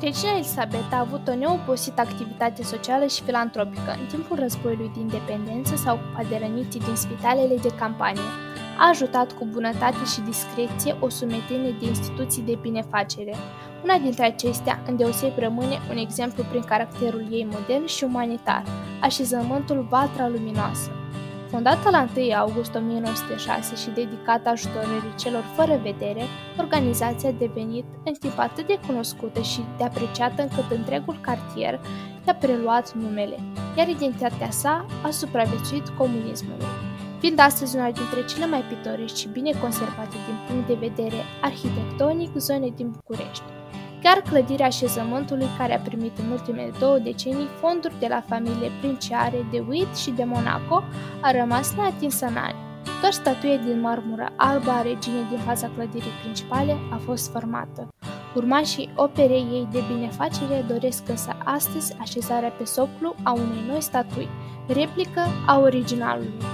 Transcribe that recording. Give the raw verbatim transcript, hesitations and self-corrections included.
Regina Elisabeta a avut o neobosită activitate socială și filantropică. În timpul războiului de independență s-a ocupat de răniții din spitalele de campanie. A ajutat cu bunătate și discreție o sumedenie de instituții de binefacere. Una dintre acestea, îndeoseb, rămâne un exemplu prin caracterul ei modern și umanitar, așezământul Valtra Luminoasă. Fondată la întâi august o mie nouă sute șase și dedicată ajutorării celor fără vedere, organizația a devenit în timp atât de cunoscută și de apreciată încât întregul cartier i-a preluat numele, iar identitatea sa a supraviețuit comunismului, fiind astăzi una dintre cele mai pitorești și bine conservate din punct de vedere arhitectonic zone din București. Chiar clădirea așezământului, care a primit în ultimele două decenii fonduri de la familiile princiare de Witt și de Monaco, a rămas neatinsă în ani. Doar statuia din marmură albă a reginei din fața clădirii principale a fost formată. Urmașii operei ei de binefacere doresc însă astăzi așezarea pe soclu a unei noi statui, replică a originalului.